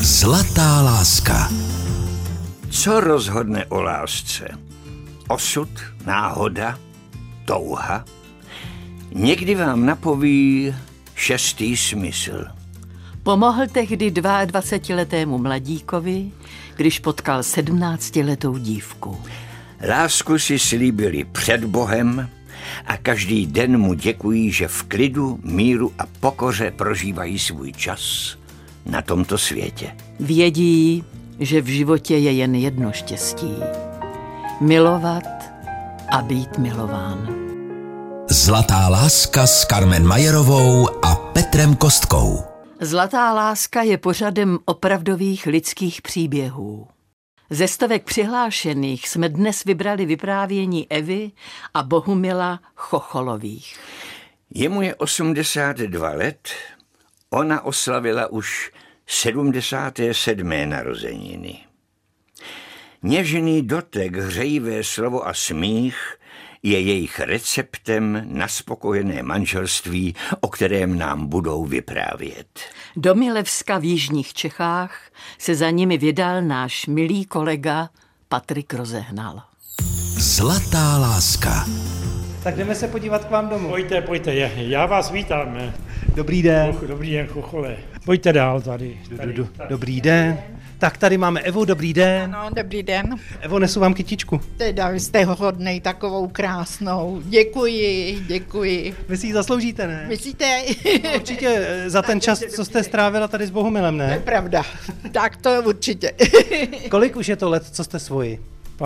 Zlatá láska. Co rozhodne o lásce? Osud, náhoda, touha? Někdy vám napoví šestý smysl. Pomohl tehdy 22letému mladíkovi, když potkal 17letou dívku. Lásku si slíbili před Bohem a každý den mu děkují, že v klidu, míru a pokoře prožívají svůj čas na tomto světě. Vědí, že v životě je jen jedno štěstí. Milovat a být milován. Zlatá láska s Carmen Majerovou a Petrem Kostkou. Zlatá láska je pořadem opravdových lidských příběhů. Ze stovek přihlášených jsme dnes vybrali vyprávění Evy a Bohumila Chocholových. Jemu je 82 let, ona oslavila už 77. narozeniny. Něžný dotek, hřejivé slovo a smích je jejich receptem na spokojené manželství, o kterém nám budou vyprávět. Do Milevska v jižních Čechách se za nimi vydal náš milý kolega Patrik Rozehnal. Zlatá láska. Tak jdeme se podívat k vám domů. Pojďte, já vás vítám. Dobrý den. Dobrý den, Chochole. Pojďte dál tady. Dobrý den. Tak tady máme Evu, dobrý den. Ano, dobrý den. Evo, nesu vám kytičku. Teda vy jste hodnej, takovou krásnou. Děkuji. Vy si ji zasloužíte, ne? Myslíte? No, určitě za ten čas, co jste strávila tady s Bohumilem, To je ne? pravda. Tak to určitě. Kolik už je to let, co jste svoji?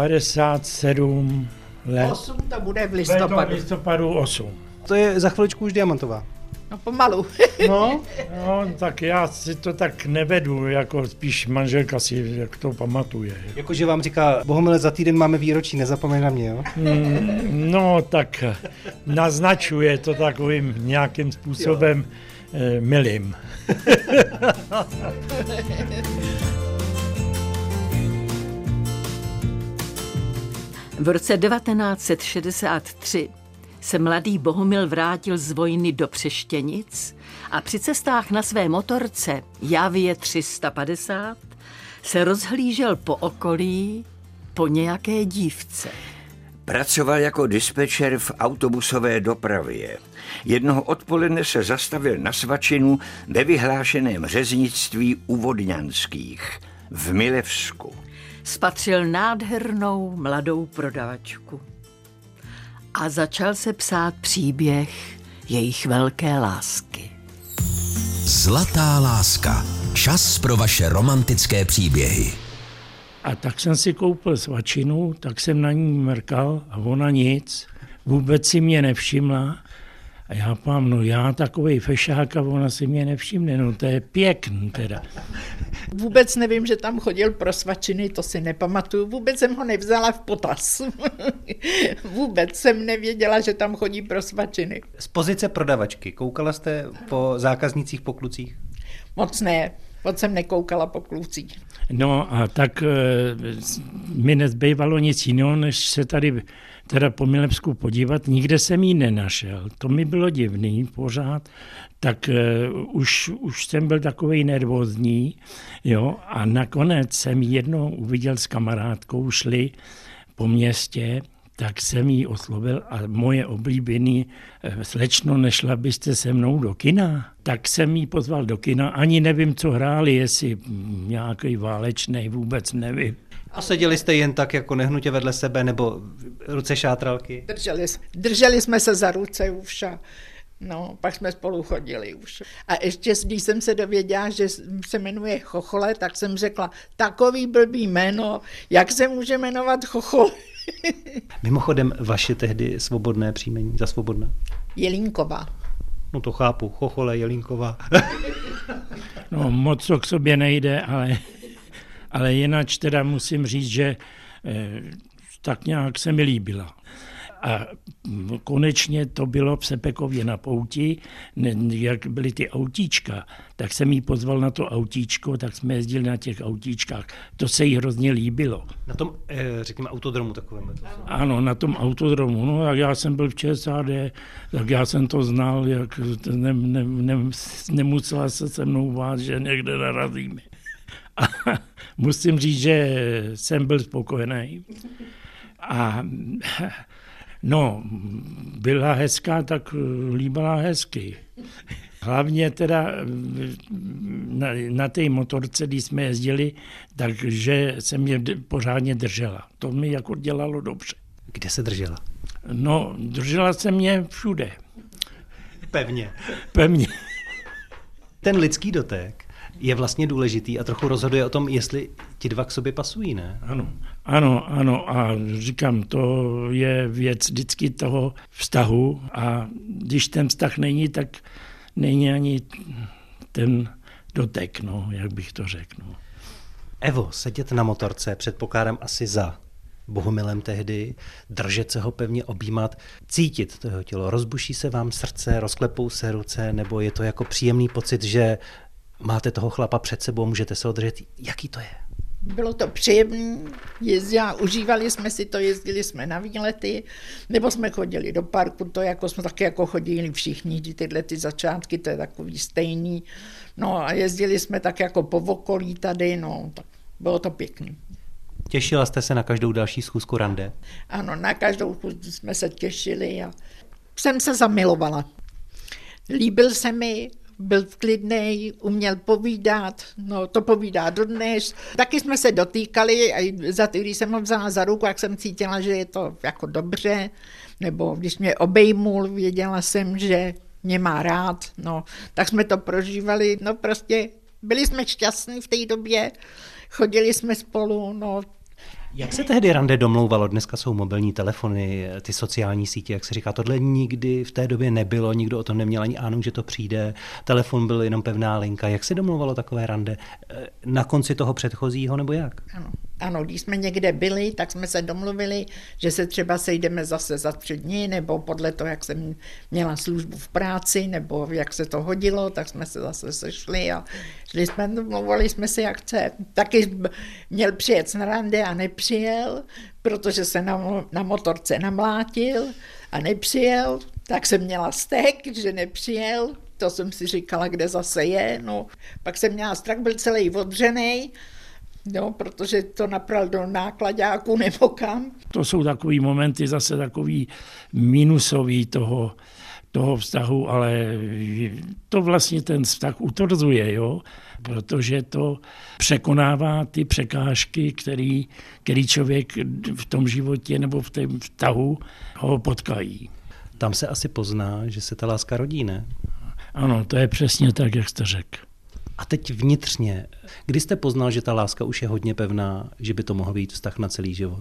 57 let. 8 to bude v V listopadu 8. To je za chviličku už diamantová. No pomalu. No, No, tak já si to tak nevedu, jako spíš manželka si jak to pamatuje. jakože vám říká, Bohumile, za týden máme výročí, nezapomeň na mě, jo? No, tak naznačuje to takovým nějakým způsobem milým. V roce 1963 se mladý Bohumil vrátil z vojny do Přeštěnic a při cestách na své motorce Javie 350 se rozhlížel po okolí po nějaké dívce. Pracoval jako dispečer v autobusové dopravě. Jednoho odpoledne se zastavil na svačinu ve vyhlášeném řeznictví u Vodňanských v Milevsku. Spatřil nádhernou mladou prodavačku a začal se psát příběh jejich velké lásky. Zlatá láska. Čas pro vaše romantické příběhy. A tak jsem si koupil svačinu, tak jsem na ní mrkal a ona nic. Vůbec si mě nevšimla. A já pám, no já takovej fešák a ona si mě nevšimne, no to je pěkný teda. Vůbec nevím, že tam chodil pro svačiny, to si nepamatuju. Vůbec jsem ho nevzala v potaz. Vůbec jsem nevěděla, že tam chodí pro svačiny. Z pozice prodavačky, koukala jste po zákaznicích, po klucích? Moc ne. Moc jsem nekoukala po klucích. No a tak mi nezbývalo nic jiného, než se tady teda po Milevsku podívat. Nikde jsem ji nenašel. To mi bylo divný pořád. Tak už jsem byl takovej nervózní. Jo, a nakonec jsem ji jednou uviděl s kamarádkou, šli po městě, tak jsem jí oslovil a moje oblíbený slečno, nešla byste se mnou do kina? Tak jsem jí pozval do kina, ani nevím, co hráli, jestli nějaký válečný, vůbec nevím. A seděli jste jen tak jako nehnutě vedle sebe, nebo ruce šátralky? Drželi jsme se za ruce už a no, pak jsme spolu chodili už. A ještě, když jsem se dověděla, že se jmenuje Chochole, tak jsem řekla, takový blbý jméno, jak se může jmenovat Chochole? Mimochodem, vaše tehdy svobodné příjmení, za svobodné? Jelínková. No to chápu, Chochole, Jelínková. No moc to k sobě nejde, ale jinak teda musím říct, že tak nějak se mi líbila. A konečně to bylo v Sepekově na pouti, jak byly ty autíčka, tak jsem jí pozval na to autíčko, tak jsme jezdili na těch autíčkách. To se jí hrozně líbilo. Na tom, řekněme, autodromu takovém. Ano, na tom autodromu. No, jak já jsem byl v ČSAD, tak já jsem to znal, jak nemusela se mnou bát, že někde narazíme. A musím říct, že jsem byl spokojený. A no, byla hezká, tak líbila hezky. Hlavně teda na té motorce, když jsme jezdili, takže se mě pořádně držela. To mi jako dělalo dobře. Kde se držela? No, držela se mě všude. Pevně. Pevně. Ten lidský dotek je vlastně důležitý a trochu rozhoduje o tom, jestli ti dva k sobě pasují, ne? Ano. A říkám, to je věc vždycky toho vztahu a když ten vztah není, tak není ani ten dotek, no, jak bych to řekl. No. Evo, sedět na motorce, předpokládám asi za Bohumilem tehdy, držet se ho pevně, objímat, cítit to jeho tělo. Rozbuší se vám srdce, rozklepou se ruce, nebo je to jako příjemný pocit, že máte toho chlapa před sebou, můžete se ho držet. Jaký to je? Bylo to příjemné, užívali jsme si to, jezdili jsme na výlety, nebo jsme chodili do parku, to jako jsme taky jako chodili všichni, tyhle ty začátky, to je takový stejný. No a jezdili jsme tak jako po okolí tady, no, tak bylo to pěkný. Těšila jste se na každou další schůzku rande? Ano, na každou schůzku jsme se těšili a jsem se zamilovala. Líbil se mi, byl klidnej, uměl povídat, no to povídá dodnes. Taky jsme se dotýkali a když jsem ho vzala za ruku, jak jsem cítila, že je to jako dobře, nebo když mě obejmul, věděla jsem, že mě má rád, no, tak jsme to prožívali, no prostě byli jsme šťastní v té době, chodili jsme spolu, no. Jak se tehdy rande domlouvalo? Dneska jsou mobilní telefony, ty sociální sítě, jak se říká, tohle nikdy v té době nebylo, nikdo o tom neměl ani ánu, že to přijde, telefon byl jenom pevná linka. Jak se domlouvalo takové rande? Na konci toho předchozího nebo jak? Ano, když jsme někde byli, tak jsme se domluvili, že se třeba sejdeme zase za 3 dny, nebo podle toho, jak jsem měla službu v práci, nebo jak se to hodilo, tak jsme se zase sešli a šli jsme, domluvili jsme se, jak chce. Taky měl přijet na rande a nepřijel, protože se na motorce namlátil a nepřijel, tak jsem měla stek, že nepřijel, to jsem si říkala, kde zase je, no. Pak jsem měla strach, byl celý odřenej, no, protože to napral do nákladáku nebo kam. To jsou takový momenty, zase takový minusový toho vztahu, ale to vlastně ten vztah utvrzuje, jo? Protože to překonává ty překážky, který člověk v tom životě nebo v tom vztahu ho potkají. Tam se asi pozná, že se ta láska rodí, ne? Ano, to je přesně tak, jak jste řekl. A teď vnitřně, kdy jste poznal, že ta láska už je hodně pevná, že by to mohl být vztah na celý život?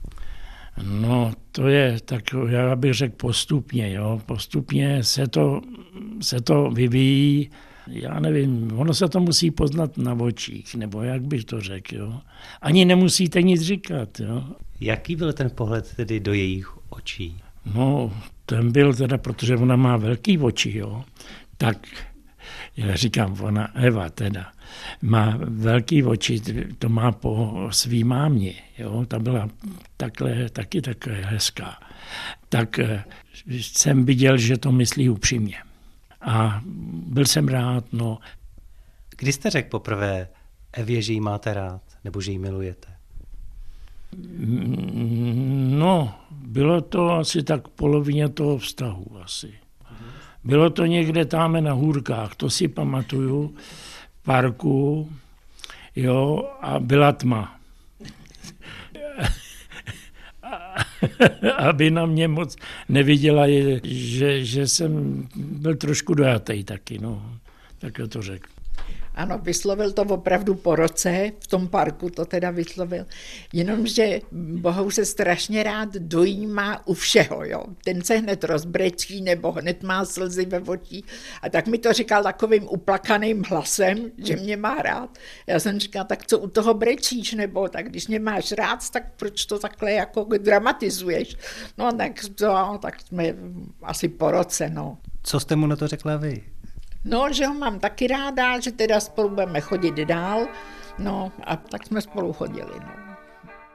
No, to je tak, já bych řekl postupně, jo. Postupně se to vyvíjí, já nevím, ono se to musí poznat na očích, nebo jak bych to řekl, jo. Ani nemusíte nic říkat, jo. Jaký byl ten pohled tedy do jejich očí? No, ten byl teda, protože ona má velký oči, jo, tak já říkám, ona, Eva teda, má velký oči, to má po svý mámě, jo, ta byla taky hezká. Tak jsem viděl, že to myslí upřímně. A byl jsem rád, no. Kdy jste řekl poprvé Evě, že jí máte rád, nebo že jí milujete? No, bylo to asi tak polovině toho vztahu asi. Bylo to někde tam na Hůrkách, to si pamatuju, v parku, jo, a byla tma. Aby na mě moc neviděla, že jsem byl trošku dojatý taky, no, tak to řekl. Ano, vyslovil to opravdu po roce, v tom parku to teda vyslovil, jenomže Bohu se strašně rád dojímá u všeho, jo. Ten se hned rozbrečí nebo hned má slzy ve očích a tak mi to říkal takovým uplakaným hlasem, že mě má rád. Já jsem říkala, tak co u toho brečíš, nebo tak když mě máš rád, tak proč to takhle jako dramatizuješ? No tak jsme asi po roce, no. Co jste mu na to řekla vy? No, že ho mám taky ráda, že teda spolu budeme chodit dál, no a tak jsme spolu chodili, no.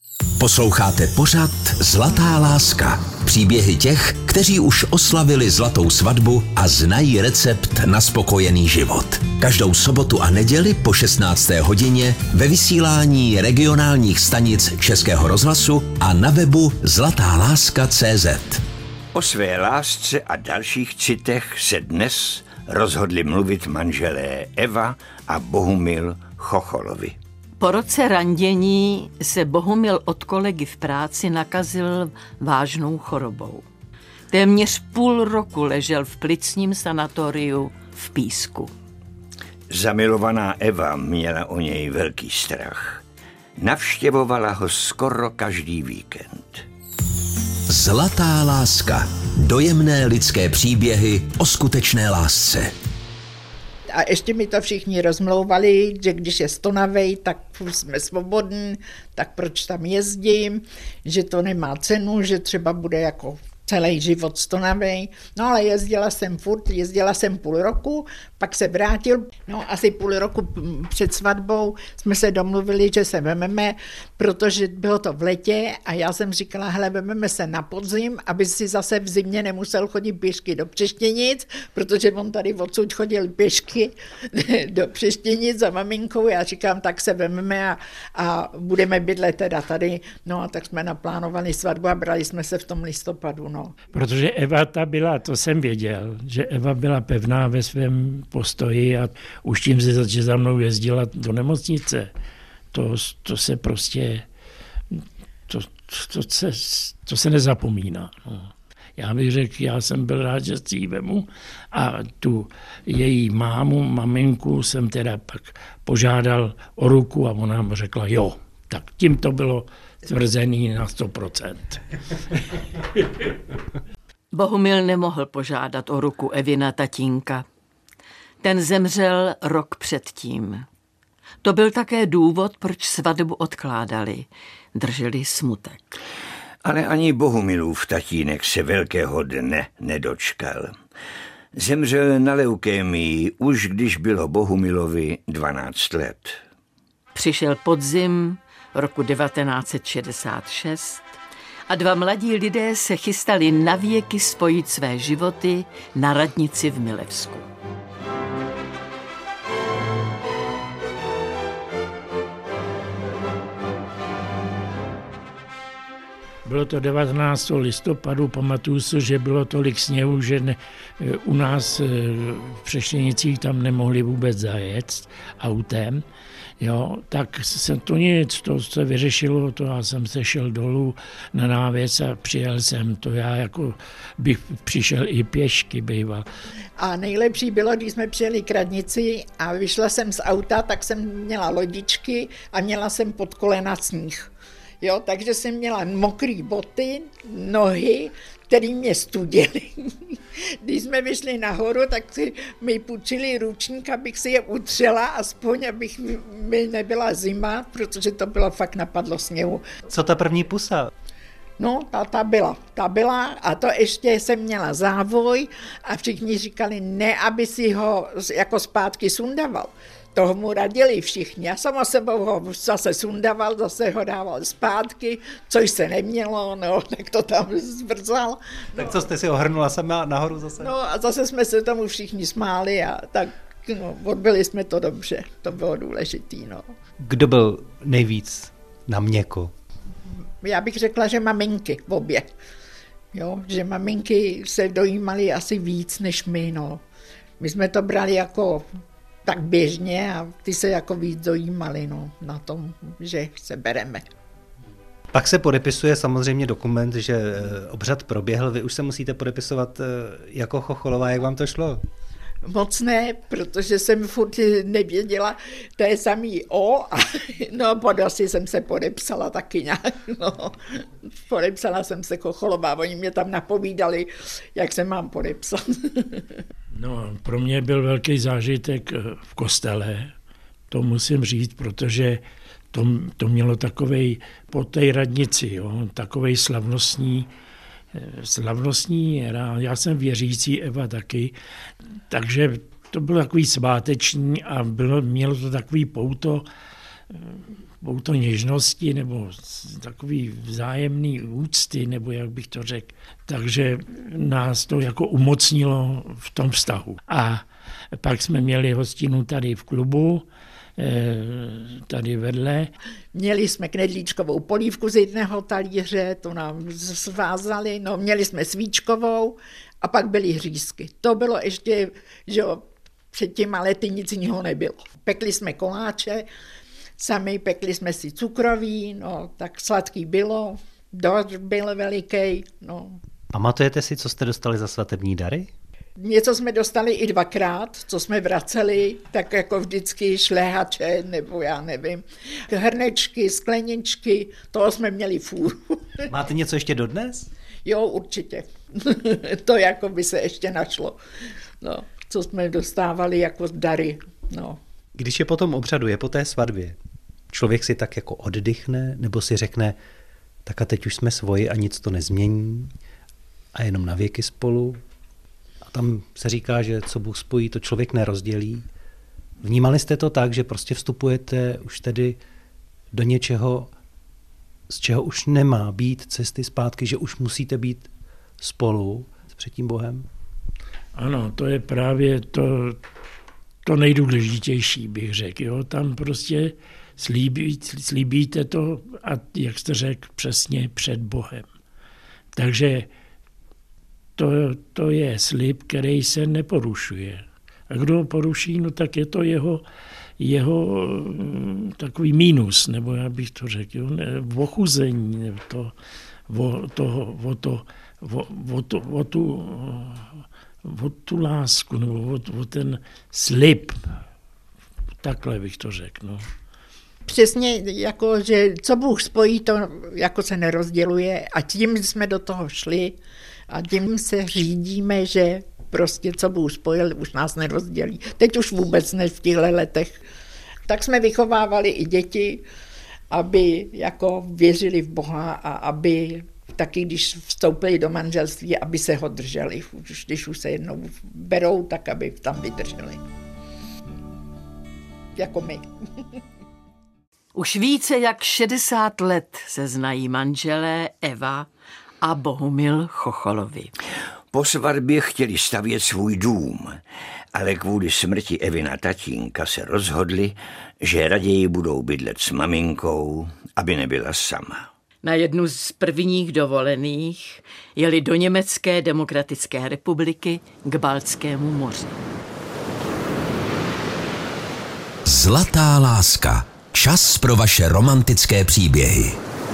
Posloucháte pořad Zlatá láska. Příběhy těch, kteří už oslavili zlatou svatbu a znají recept na spokojený život. Každou sobotu a neděli po 16. hodině ve vysílání regionálních stanic Českého rozhlasu a na webu zlatáláska.cz. O své lásce a dalších citech se dnes rozhodli mluvit manželé Eva a Bohumil Chocholovi. Po roce randění se Bohumil od kolegy v práci nakazil vážnou chorobou. Téměř půl roku ležel v plicním sanatoriu v Písku. Zamilovaná Eva měla o něj velký strach. Navštěvovala ho skoro každý víkend. Zlatá láska. Dojemné lidské příběhy o skutečné lásce. A ještě mi to všichni rozmlouvali, že když je stonavej, tak jsme svobodní, tak proč tam jezdím, že to nemá cenu, že třeba bude jako celý život stonavej. No ale jezdila jsem půl roku, pak se vrátil, no asi půl roku před svatbou jsme se domluvili, že se vememe, protože bylo to v letě a já jsem říkala, hele, vememe se na podzim, aby si zase v zimě nemusel chodit pěšky do Přeštěnic, protože on tady odsud chodil pěšky do Přeštěnic za maminkou, já říkám, tak se vememe a budeme bydlet teda tady, no a tak jsme naplánovali svatbu a brali jsme se v tom listopadu, no. Protože Eva ta byla, to jsem věděl, že Eva byla pevná ve svém postoji a už tím, že za mnou jezdila do nemocnice, to se prostě, to se nezapomíná. No. Já bych řekl, já jsem byl rád, že si ji vemu a tu její maminku jsem teda pak požádal o ruku a ona mu řekla jo. Tak tím to bylo tvrzený na 100%. Bohumil nemohl požádat o ruku Evina tatínka. Ten zemřel rok předtím. To byl také důvod, proč svatbu odkládali. Drželi smutek. Ale ani Bohumilův tatínek se velkého dne nedočkal. Zemřel na leukémii už když bylo Bohumilovi 12 let. Přišel podzim roku 1966 a dva mladí lidé se chystali navěky spojit své životy na radnici v Milevsku. Bylo to 19. listopadu, pamatuju si, že bylo tolik sněhu, že u nás v Přeštěnicích tam nemohli vůbec zajet autem. Jo, tak se to nic, to se vyřešilo, to já jsem se šel dolů na návěc a přijel jsem, to já jako bych přišel i pěšky býval. A nejlepší bylo, když jsme přijeli k radnici a vyšla jsem z auta, tak jsem měla lodičky a měla jsem pod kolena sníh. Jo, takže jsem měla mokrý boty, nohy, který mě studěly. Když jsme vyšli nahoru, tak si mi půjčili ručník, abych si je utřela, aspoň abych mi nebyla zima, protože to bylo fakt napadlo sněhu. Co ta první pusa? No, ta byla a to ještě jsem měla závoj a všichni říkali, ne, aby si ho jako zpátky sundaval. Toho mu radili všichni. Já sama sebou ho zase sundaval, zase ho dával zpátky, což se nemělo, no, tak to tam zvrzal. No. Tak co jste si ohrnula sama nahoru zase? No a zase jsme se tomu všichni smáli a tak no, odbyli jsme to dobře, to bylo důležitý, no. Kdo byl nejvíc na měko? Já bych řekla, že maminky obě. Jo, že maminky se dojímaly asi víc než my, no. My jsme to brali jako tak běžně a ty se jako víc dojímali, no, na tom, že se bereme. Pak se podepisuje samozřejmě dokument, že obřad proběhl. Vy už se musíte podepisovat jako Chocholová. Jak vám to šlo? Moc ne, protože jsem furt nevěděla, to je samý O, a no pod asi jsem se podepsala taky nějak, no. Podepsala jsem se Chocholová, oni mě tam napovídali, jak se mám podepsat. No, pro mě byl velký zážitek v kostele, to musím říct, protože to mělo takovej, po té radnici, jo, takovej slavnostní, já jsem věřící, Eva taky, takže to bylo takový sváteční a mělo to takový pouto, to něžnosti nebo takový vzájemný úcty, nebo jak bych to řekl. Takže nás to jako umocnilo v tom vztahu. A pak jsme měli hostinu tady v klubu, tady vedle. Měli jsme knedlíčkovou polívku z jedného talíře, to nám svázali, no měli jsme svíčkovou a pak byly řízky. To bylo ještě, že jo, před těma lety nic jiného nebylo. Pekli jsme koláče, sami pekli jsme si cukroví, no tak sladký bylo, dort byl veliký, no. Pamatujete si, co jste dostali za svatební dary? Něco jsme dostali i 2krát, co jsme vraceli, tak jako vždycky šlehače, nebo já nevím, hrnečky, skleničky, toho jsme měli fůru. Máte něco ještě dodnes? Jo, určitě. To jako by se ještě našlo, no, co jsme dostávali jako dary, no. Když je po tom obřadu, je po té svatbě, člověk si tak jako oddychne, nebo si řekne, tak a teď už jsme svoji a nic to nezmění a jenom na věky spolu. A tam se říká, že co Bůh spojí, to člověk nerozdělí. Vnímali jste to tak, že prostě vstupujete už tedy do něčeho, z čeho už nemá být cesty zpátky, že už musíte být spolu před tím Bohem? Ano, to je právě to nejdůležitější, bych řekl. Jo? Tam prostě slíbíte to a jak jste řekl, přesně před Bohem. Takže to je slib, který se neporušuje. A kdo ho poruší, no tak je to jeho takový mínus, nebo já bych to řekl, jo? Ochuzení, o tu lásku, nebo o ten slib. Takhle bych to řekl. No. Přesně, jako, že co Bůh spojí, to jako se nerozděluje a tím jsme do toho šli a tím se řídíme, že prostě co Bůh spojil, už nás nerozdělí. Teď už vůbec ne v těchto letech. Tak jsme vychovávali i děti, aby jako věřili v Boha a aby taky, když vstoupili do manželství, aby se ho drželi. Když už se jednou berou, tak aby tam vydrželi. Jako my. Už více jak 60 let se znají manželé Eva a Bohumil Chocholovi. Po svatbě chtěli stavět svůj dům, ale kvůli smrti Evina tatínka se rozhodli, že raději budou bydlet s maminkou, aby nebyla sama. Na jednu z prvních dovolených jeli do Německé demokratické republiky k Baltskému moři. Zlatá láska. Čas pro vaše romantické příběhy.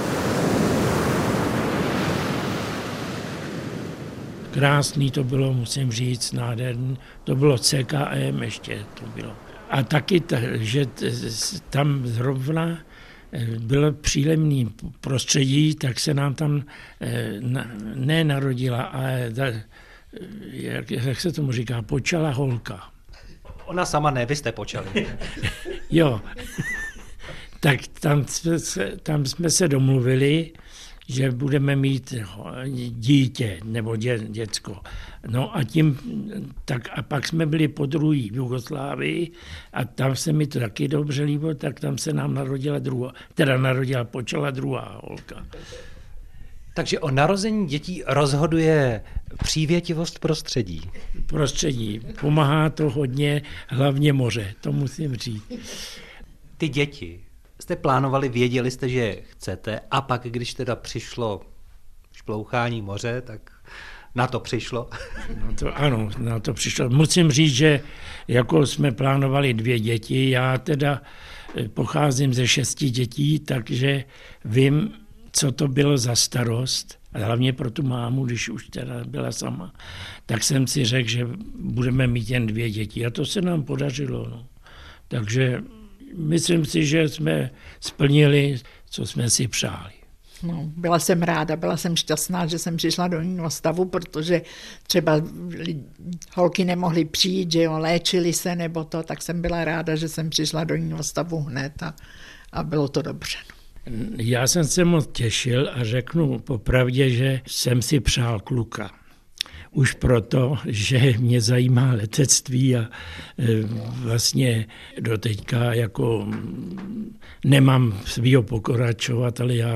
Krásný to bylo, musím říct, nádherný. To bylo CKM ještě to bylo. A taky, že tam zrovna bylo příjemné prostředí, tak se nám tam nenarodila, ale jak se tomu říká, počala holka. Ona sama ne, vy jste počali. Jo, tak tam jsme se domluvili, že budeme mít dítě nebo děcko. No a a pak jsme byli po druhý v Jugoslávii a tam se mi to taky dobře líbilo, tak tam se nám počala druhá holka. Takže o narození dětí rozhoduje přívětivost prostředí. Prostředí. Pomáhá to hodně, hlavně moře, to musím říct. Ty děti jste plánovali, věděli jste, že chcete, a pak, když teda přišlo šplouchání moře, tak na to přišlo. Ano, na to přišlo. Musím říct, že jako jsme plánovali 2 děti, já teda pocházím ze 6 dětí, takže vím, co to bylo za starost, a hlavně pro tu mámu, když už teda byla sama, tak jsem si řekl, že budeme mít jen 2 děti a to se nám podařilo. No. Takže myslím si, že jsme splnili, co jsme si přáli. No, byla jsem ráda, byla jsem šťastná, že jsem přišla do jiného stavu, protože třeba holky nemohly přijít, že jo, léčili se nebo to, tak jsem byla ráda, že jsem přišla do jiného stavu hned a bylo to dobře. Já jsem se moc těšil a řeknu popravdě, že jsem si přál kluka. Už proto, že mě zajímá letectví a vlastně doteďka jako nemám svýho pokračovatele, já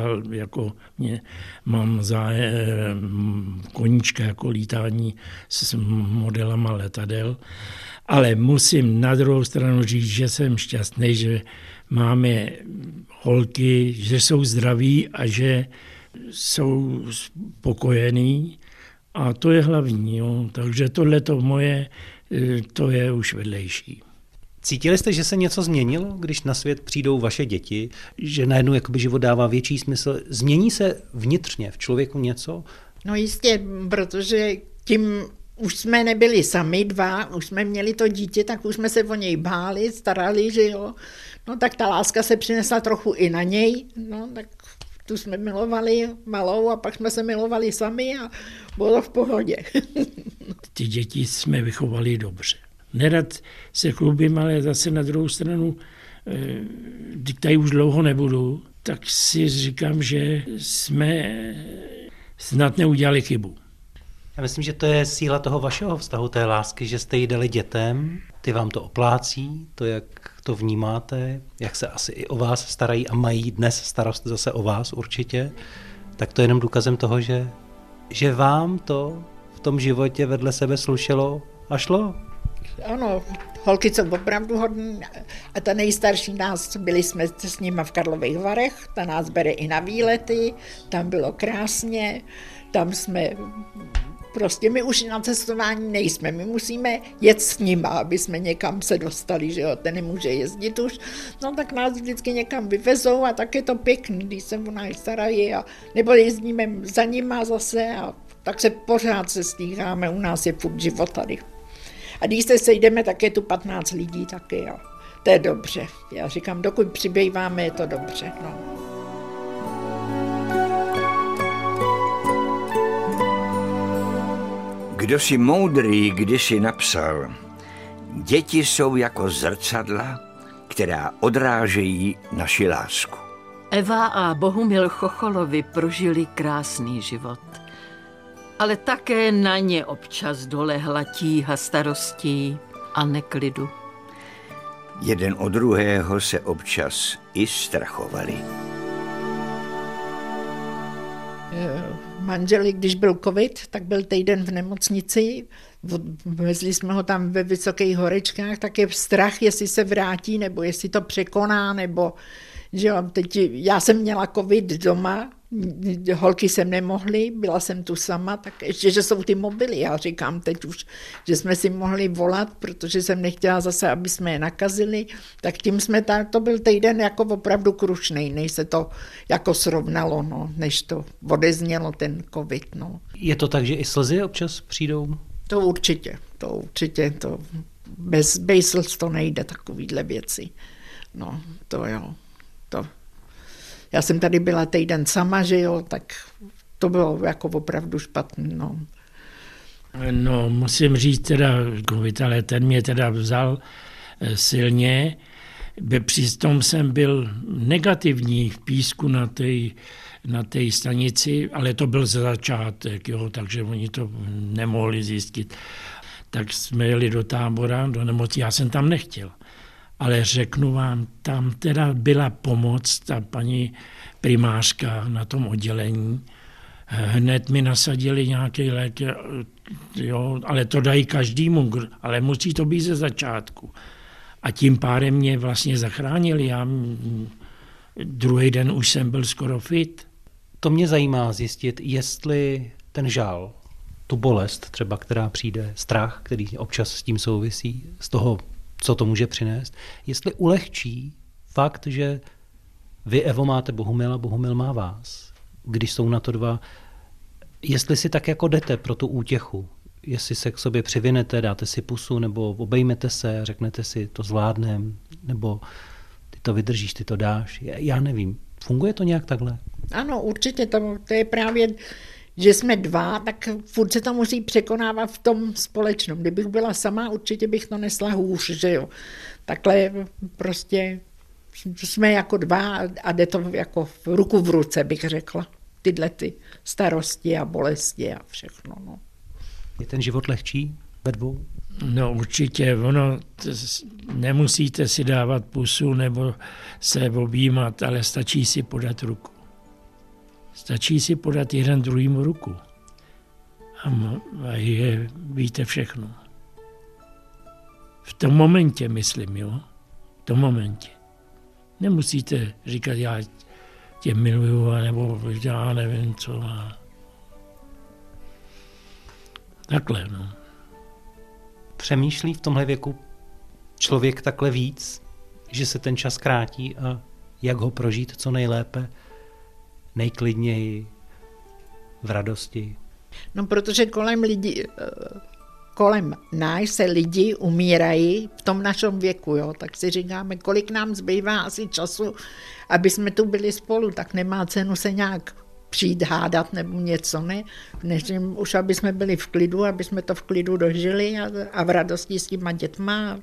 mám koníčka jako lítání s modelama letadel, ale musím na druhou stranu říct, že jsem šťastný, že máme holky, že jsou zdraví a že jsou spokojený a to je hlavní. Jo. Takže tohleto moje, to je už vedlejší. Cítili jste, že se něco změnilo, když na svět přijdou vaše děti, že najednou jakoby život dává větší smysl? Změní se vnitřně v člověku něco? No jistě, protože tím už jsme nebyli sami dva, už jsme měli to dítě, tak už jsme se o něj báli, starali, že jo. No tak ta láska se přinesla trochu i na něj, no tak tu jsme milovali malou a pak jsme se milovali sami a bylo v pohodě. Ty děti jsme vychovali dobře. Nerad se chlubím, ale zase na druhou stranu, když tady už dlouho nebudu, tak si říkám, že jsme snad neudělali chybu. Já myslím, že to je síla toho vašeho vztahu, té lásky, že jste ji dali dětem, ty vám to oplácí, to, jak to vnímáte, jak se asi i o vás starají a mají dnes starost zase o vás určitě, tak to je jenom důkazem toho, že vám to v tom životě vedle sebe slušelo a šlo. Ano, holky jsou opravdu hodný a ta nejstarší byli jsme s nima v Karlových Varech, ta nás bere i na výlety, tam bylo krásně, tam jsme, prostě my už na cestování nejsme, my musíme jet s nima, aby jsme někam se dostali, že jo, ten nemůže jezdit už, no tak nás vždycky někam vyvezou a tak je to pěkný, když se o nás starají a nebo jezdíme za nima zase a tak se pořád se stýkáme, u nás je furt život tady. A když se sejdeme, tak je tu 15 lidí taky, jo. To je dobře. Já říkám, dokud přibýváme, je to dobře. No. Kdo si moudrý kdysi napsal, děti jsou jako zrcadla, která odrážejí naši lásku. Eva a Bohumil Chocholovi prožili krásný život. Ale také na ně občas dolehla tíha starostí a neklidu. Jeden od druhého se občas i strachovali. Manželi, když byl covid, tak byl týden v nemocnici, vezli jsme ho tam ve Vysokých Horečkách, tak je strach, jestli se vrátí, nebo jestli to překoná, nebo že jo, teď já jsem měla covid doma, holky jsem nemohly, byla jsem tu sama, tak ještě, že jsou ty mobily, já říkám teď už, že jsme si mohli volat, protože jsem nechtěla zase, aby jsme je nakazili, tak tím jsme, to byl týden jako opravdu krušnej, než se to jako srovnalo, no, než to odeznělo ten covid, no. Je to tak, že i slzy občas přijdou? To určitě, bez slz to nejde, takovýhle věci, no, to jo, to. Já jsem tady byla týden sama, že jo, tak to bylo jako opravdu špatný, no. No, musím říct teda, covid, ale ten mě teda vzal silně. Přitom jsem byl negativní v Písku na té stanici, ale to byl začátek, jo, takže oni to nemohli zjistit. Tak jsme jeli do tábora, do nemoci, já jsem tam nechtěl. Ale řeknu vám, tam teda byla pomoc, ta paní primářka na tom oddělení. Hned mi nasadili nějaký lék, jo, ale to dají každému, ale musí to být ze začátku. A tím pádem mě vlastně zachránili. Já druhý den už jsem byl skoro fit. To mě zajímá zjistit, jestli ten žál, tu bolest třeba, která přijde, strach, který občas s tím souvisí, z toho, co to může přinést, jestli ulehčí fakt, že vy, Evo, máte Bohumila, Bohumil má vás. Když jsou na to dva, jestli si tak jako jdete pro tu útěchu, jestli se k sobě přivinete, dáte si pusu, nebo obejmete se, řeknete si, to zvládnem, nebo ty to vydržíš, ty to dáš. Já nevím. Funguje to nějak takhle? Ano, určitě. To je právě, že jsme dva, tak furt se to musí překonávat v tom společnom. Kdybych byla sama, určitě bych to nesla hůř, že jo. Takhle prostě jsme jako dva a jde to jako v ruku v ruce, bych řekla. Tyhle ty starosti a bolesti a všechno. No. Je ten život lehčí? Vedbou? No určitě, nemusíte si dávat pusu nebo se objímat, ale stačí si podat ruku. Stačí si podat jeden druhýmu ruku. A víte všechno. V tom momentě, myslím, jo? V tom momentě. Nemusíte říkat, já tě miluju, nebo já nevím co. Takhle, no. Přemýšlí v tomhle věku člověk takhle víc, že se ten čas krátí a jak ho prožít co nejlépe, nejklidněji, v radosti? No, protože kolem nás se lidi umírají v tom našem věku, jo? Tak si říkáme, kolik nám zbývá asi času, aby jsme tu byli spolu, tak nemá cenu se nějak přijít hádat nebo něco, ne? Než už aby jsme byli v klidu, aby jsme to v klidu dožili a v radosti s těma dětma.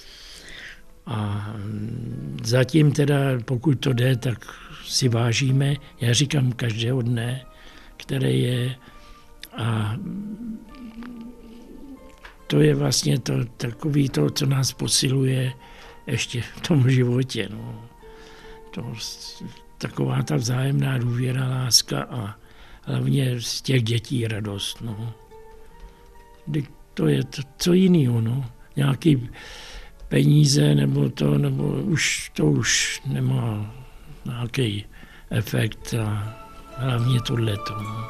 A zatím teda, pokud to jde, tak si vážíme, já říkám každého dne, které je, a to je vlastně takový to, co nás posiluje ještě v tom životě. No. Taková ta vzájemná důvěra, láska a hlavně z těch dětí radost. No. To je co jiného. No. Nějaký peníze nebo to už nemá nějaký efekt a hlavně tohleto. No.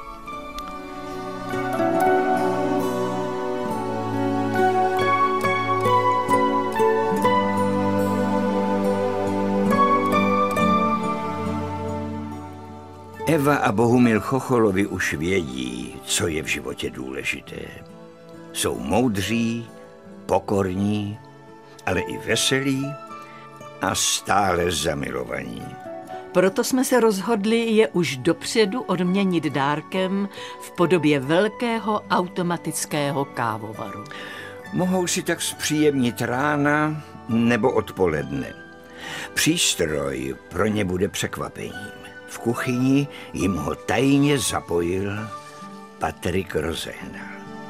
Eva a Bohumil Chocholovi už vědí, co je v životě důležité. Jsou moudří, pokorní, ale i veselí a stále zamilovaní. Proto jsme se rozhodli je už dopředu odměnit dárkem v podobě velkého automatického kávovaru. Mohou si tak zpříjemnit rána nebo odpoledne. Přístroj pro ně bude překvapením. V kuchyni jim ho tajně zapojil Patrik Rozehnal.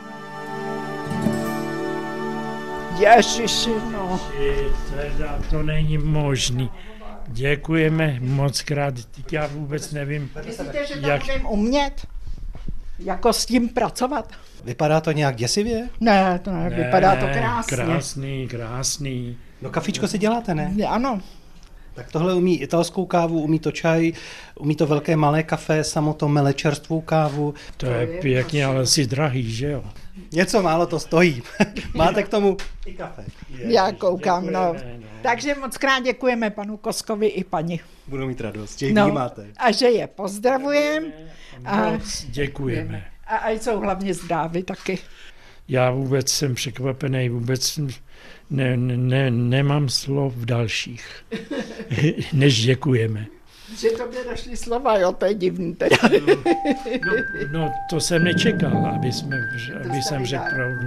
Ježiši, no. Teda to není možný. Děkujeme moc krát. Já vůbec nevím, Myslíte, že to budeme umět? Jako s tím pracovat? Vypadá to nějak děsivě? Ne, to ne, vypadá to krásně. Krásný. No kafičko si děláte, ne? Ano. Tak tohle umí italskou kávu, umí to čaj, umí to velké malé kafe, samo to mele čerstvou kávu. To je pěkně, ale si drahý, že jo? Něco málo to stojí. Máte k tomu i kafe. Já koukám, no. Takže moc krát děkujeme panu Koskovi i paní. Budu mít radost, že ji vnímáte. A že je pozdravujeme. Moc děkujeme. A jsou hlavně zdraví taky. Já vůbec jsem překvapený, vůbec nemám slov dalších, než děkujeme. Že tobě došly slova, jo, to je divný teda. No to jsem nečekal, aby jsem řekl pravdu.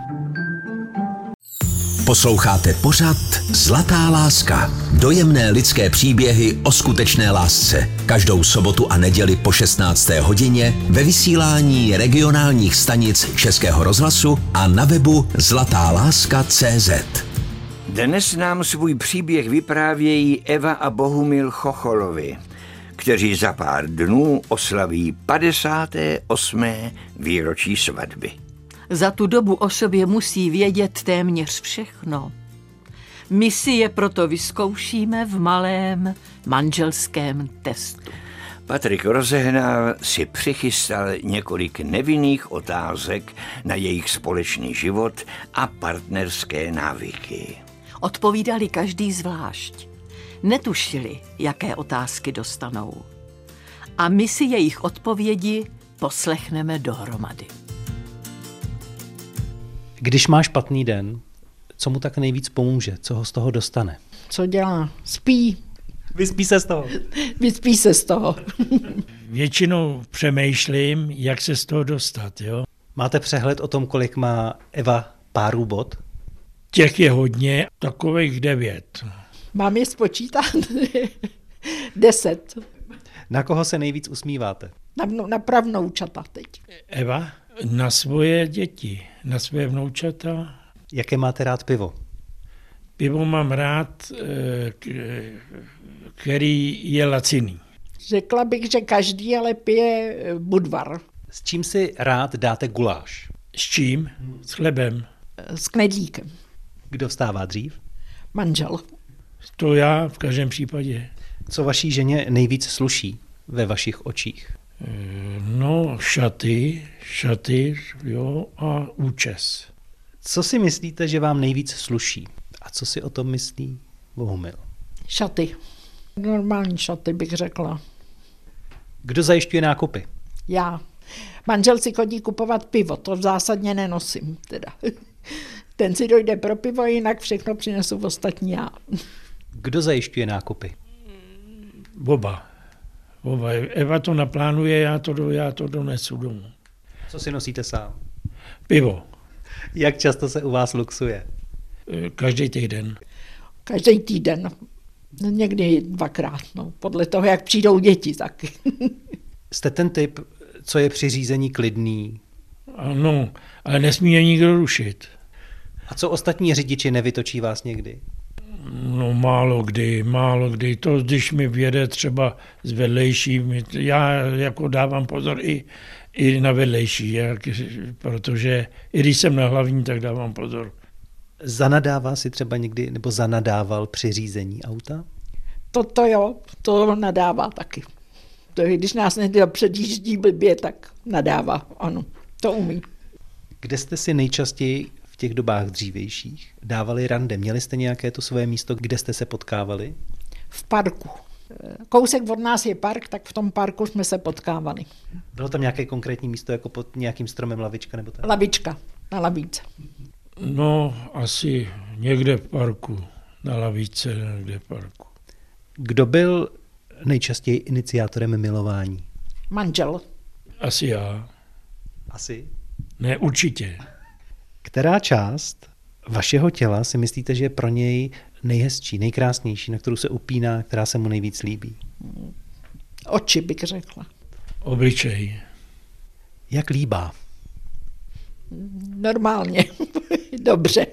Posloucháte pořad Zlatá láska. Dojemné lidské příběhy o skutečné lásce. Každou sobotu a neděli po 16. hodině ve vysílání regionálních stanic Českého rozhlasu a na webu zlatáláska.cz. Dnes nám svůj příběh vyprávějí Eva a Bohumil Chocholovi, kteří za pár dnů oslaví 58. výročí svatby. Za tu dobu o sobě musí vědět téměř všechno. My si je proto vyzkoušíme v malém manželském testu. Patrik Rozehnal si přichystal několik nevinných otázek na jejich společný život a partnerské návyky. Odpovídali každý zvlášť. Netušili, jaké otázky dostanou. A my si jejich odpovědi poslechneme dohromady. Když má špatný den, co mu tak nejvíc pomůže? Co ho z toho dostane? Co dělá? Spí. Vyspí se z toho. Vyspí se z toho. Většinou přemýšlím, jak se z toho dostat, jo. Máte přehled o tom, kolik má Eva párů bod? Těch je hodně, takových 9. Mám je spočítat? 10. Na koho se nejvíc usmíváte? Na pravnoučata teď. Eva? Na svoje děti, na své vnoučata. Jaké máte rád pivo? Pivo mám rád, který je laciný. Řekla bych, že každý ale pije Budvar. S čím si rád dáte guláš? S čím? S chlebem. S knedlíkem. Kdo vstává dřív? Manžel. To já v každém případě. Co vaší ženě nejvíc sluší ve vašich očích? No, šaty, jo, a účes. Co si myslíte, že vám nejvíc sluší? A co si o tom myslí Bohumil? Šaty. Normální šaty bych řekla. Kdo zajišťuje nákupy? Já. Manžel si chodí kupovat pivo, to zásadně nenosím teda. Ten si dojde pro pivo, jinak všechno přinesu ostatní já. Kdo zajišťuje nákupy? Oba. Eva to naplánuje, já to donesu domů. Co si nosíte sám? Pivo. Jak často se u vás luxuje? Každý týden. Každý týden. Někdy 2krát, no. Podle toho, jak přijdou děti taky. Jste ten typ, co je při řízení klidný? Ano, ale nesmí je nikdo rušit. A co ostatní řidiči, nevytočí vás někdy? No málo kdy. To, když mi vjede třeba z vedlejší, já jako dávám pozor i na vedlejší, protože i když jsem na hlavní, tak dávám pozor. Zanadává si třeba někdy, nebo zanadával při řízení auta? To jo, to nadává taky. To je, když nás někdo předjíždí blbě, tak nadává, ano, to umí. Kde jste si nejčastěji v těch dobách dřívějších dávali rande? Měli jste nějaké to svoje místo, kde jste se potkávali? V parku. Kousek od nás je park, tak v tom parku jsme se potkávali. Bylo tam nějaké konkrétní místo, jako pod nějakým stromem, lavička nebo tak? Lavička, na lavice. No, asi někde v parku, na lavice, někde v parku. Kdo byl nejčastěji iniciátorem milování? Manžel. Asi já. Asi? Ne, určitě. Která část vašeho těla si myslíte, že je pro něj nejhezčí, nejkrásnější, na kterou se upíná, která se mu nejvíc líbí? Oči bych řekla. Obličej. Jak líbá? Normálně. Dobře.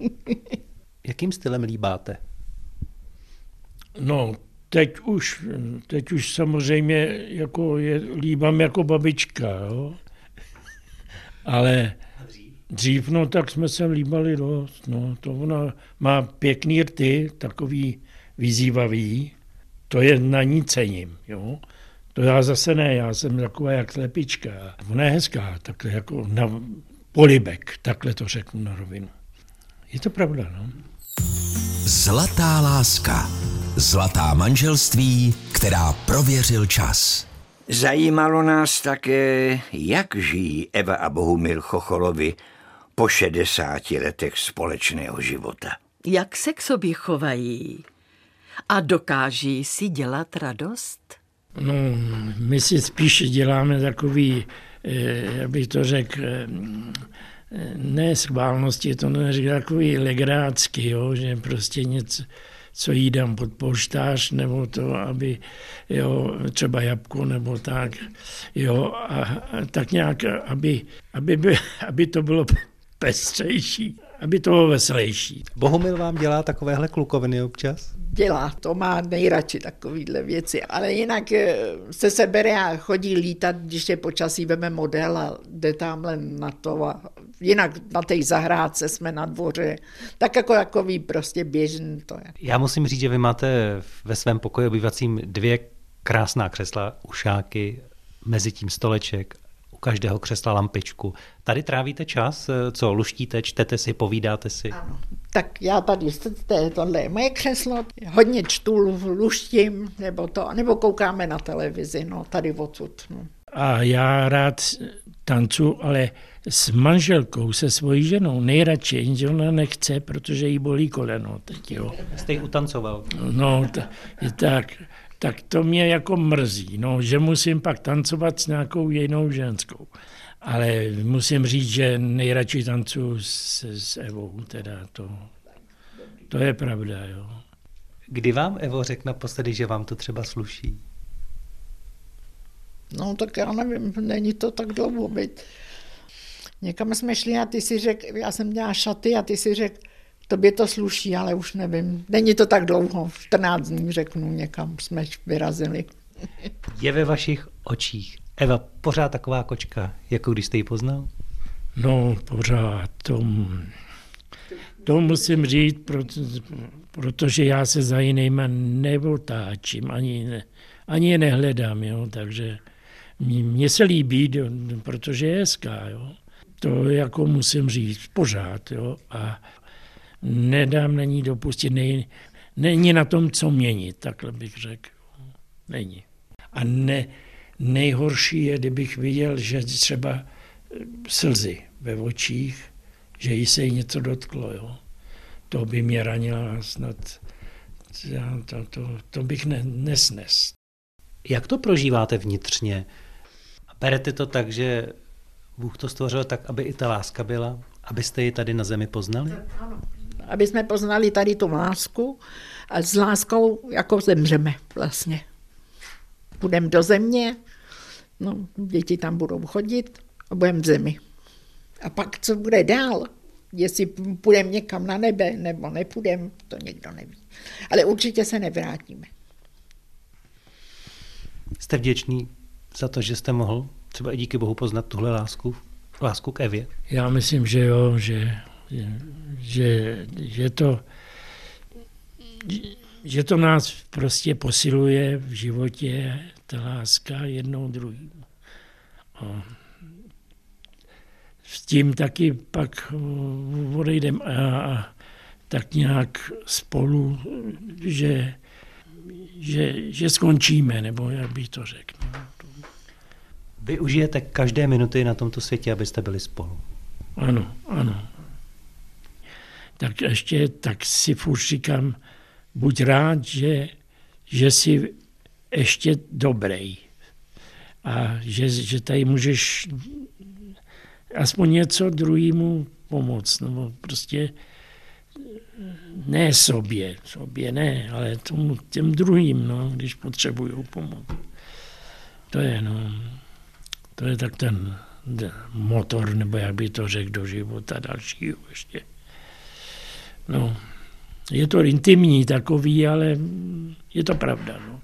Jakým stylem líbáte? No, teď už samozřejmě líbám jako babička, jo? Ale dřív, no, tak jsme se líbali dost, no, to ona má pěkný rty, takový vyzývavý, to je na ní cením, jo. To já zase ne, já jsem taková jak slepička. Ona je hezká, takhle jako na polibek, takhle to řeknu na rovinu. Je to pravda, no. Zlatá láska. Zlatá manželství, která prověřil čas. Zajímalo nás také, jak žijí Eva a Bohumil Chocholovi po 60 letech společného života. Jak se k sobě chovají a dokáží si dělat radost? No, my si spíš děláme takový, abych to řekl, ne schválnosti, to neřekl takový legrácky, jo, že prostě něco, co jí dám pod polštář, nebo to, aby, jo, třeba jabko, nebo tak, jo, a tak nějak, aby to bylo pestřejší, aby to bylo veselější. Bohumil vám dělá takovéhle klukoviny občas? Dělá, to má nejradši takovýhle věci, ale jinak se sebere a chodí lítat, když je počasí, veme model a jde tamhle na to a jinak na té zahrádce jsme na dvoře, tak jako takový prostě běžný to je. Já musím říct, že vy máte ve svém pokoji obývacím 2 krásná křesla, ušáky, mezi tím stoleček, u každého křesla lampičku. Tady trávíte čas, co luštíte, čtete si, povídáte si? Ano. Tak já tady, tohle je moje křeslo, hodně čtu, luštím, nebo koukáme na televizi, no, tady odsud. No. A já rád tancu, ale s manželkou, se svojí ženou, nejradši, jenže ona nechce, protože jí bolí koleno teď, jo. Jste ji utancoval? No, tak to mě jako mrzí, no, že musím pak tancovat s nějakou jinou ženskou. Ale musím říct, že nejradši tancuji s Evou, teda to je pravda, jo. Kdy vám Evo řekl naposledy, že vám to třeba sluší? No tak já nevím, není to tak dlouho, byť. Někam jsme šli a ty si řekl, já jsem měla šaty a ty si řekl, tobě to sluší, ale už nevím. Není to tak dlouho, 14 dní řeknu, někam jsme vyrazili. Je ve vašich očích Eva pořád taková kočka, jako když jste ji poznal? No, pořád. To musím říct, protože já se za jinýma neotáčím, ani je nehledám, jo, takže mně se líbí, protože je hezká, jo. To jako musím říct pořád, jo, a nedám na ní dopustit, není na tom, co měnit, takhle bych řekl. Není. A nejhorší je, kdybych viděl, že třeba slzy ve očích, že jí se jí něco dotklo, jo. To by mě ranilo snad, to bych nesnes. Jak to prožíváte vnitřně? Berete to tak, že Bůh to stvořil tak, aby i ta láska byla, abyste ji tady na zemi poznali? Ano. Aby jsme poznali tady tu lásku a s láskou jako zemřeme vlastně. Půjdeme do země, no, děti tam budou chodit a budeme v zemi. A pak, co bude dál, jestli půjdeme někam na nebe nebo nepůjdeme, to nikdo neví. Ale určitě se nevrátíme. Jste vděčný za to, že jste mohl třeba i díky Bohu poznat tuhle lásku k Evě? Já myslím, že jo, že to nás prostě posiluje v životě, ta láska jednou druhým. A s tím taky pak odejdeme a tak nějak spolu, že skončíme, nebo jak bych to řekl. Využijete každé minuty na tomto světě, abyste byli spolu. Ano, ano. Tak ještě tak si furt říkám, buď rád, že jsi ještě dobrý a že tady můžeš aspoň něco druhému pomoct, nebo prostě ne sobě ne, ale těm druhým, no, když potřebují pomoc. To je tak ten motor, nebo jak by to řekl, do života dalšího ještě. No, je to intimní takový, ale je to pravda. No.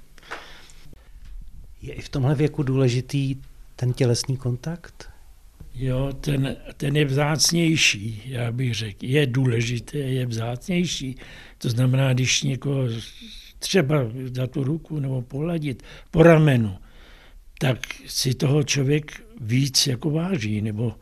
Je i v tomhle věku důležitý ten tělesný kontakt? Jo, ten je vzácnější, já bych řekl. Je důležité, je vzácnější. To znamená, když někoho třeba dát tu ruku nebo pohladit po ramenu, tak si toho člověk víc jako váží, nebo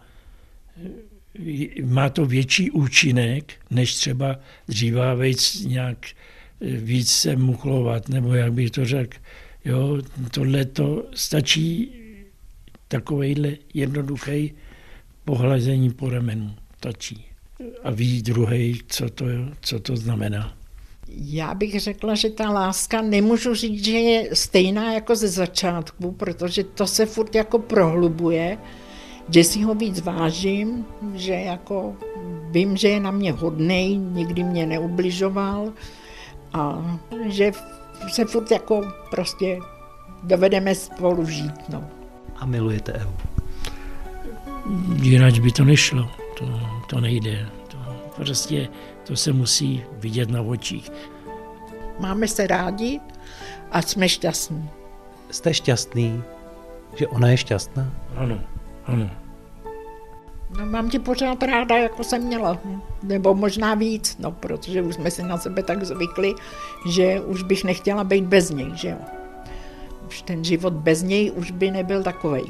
má to větší účinek, než třeba dřívávejc nějak víc se muchlovat, nebo jak bych to řekl. Jo, tohle to stačí takovejhle jednoduchý pohlazení po ramenu. Stačí. A ví druhej, co to znamená. Já bych řekla, že ta láska nemůžu říct, že je stejná jako ze začátku, protože to se furt jako prohlubuje, že si ho víc vážím, že jako vím, že je na mě hodnej, nikdy mě neubližoval a že se furt jako prostě dovedeme spolu žít. No. A milujete Evu? Jinak by to nešlo, to nejde. Prostě to se musí vidět na očích. Máme se rádi a jsme šťastní. Jste šťastný, že ona je šťastná? Ano, ano. No, mám tě pořád ráda, jako jsem měla. Nebo možná víc, no, protože už jsme si na sebe tak zvykli, že už bych nechtěla být bez něj, že jo. Už ten život bez něj už by nebyl takovej.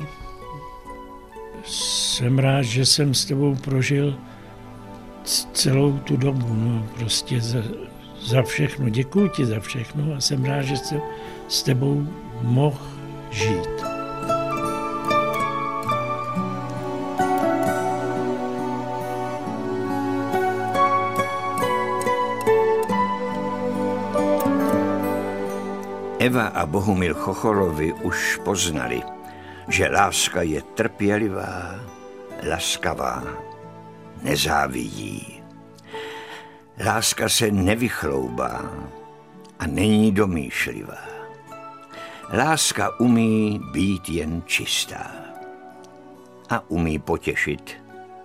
Jsem rád, že jsem s tebou prožil celou tu dobu, no, prostě za všechno. Děkuji ti za všechno a jsem rád, že jsem s tebou mohl žít. Eva a Bohumil Chocholovi už poznali, že láska je trpělivá, laskavá, nezávidí. Láska se nevychloubá a není domýšlivá. Láska umí být jen čistá a umí potěšit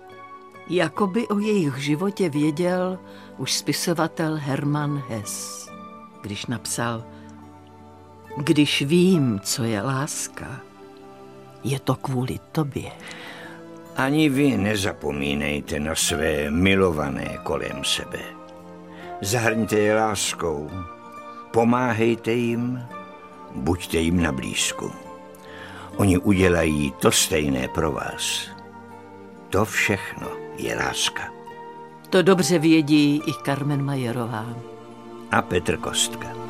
Jakoby o jejich životě věděl už spisovatel Hermann Hesse, když napsal: Když vím, co je láska, je to kvůli tobě. Ani vy nezapomínejte na své milované kolem sebe. Zahrňte je láskou, pomáhejte jim, buďte jim na blízku. Oni udělají to stejné pro vás. To všechno je láska. To dobře vědí i Carmen Majerová. A Petr Kostka.